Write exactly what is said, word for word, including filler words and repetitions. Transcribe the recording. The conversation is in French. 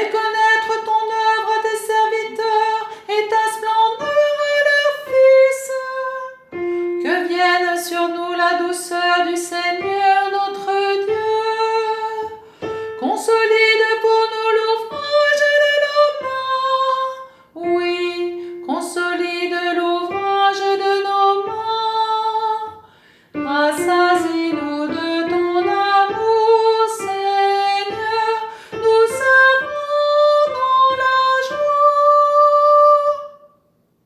Fais connaître ton œuvre à tes serviteurs et ta splendeur à leurs fils. Que vienne sur nous la douceur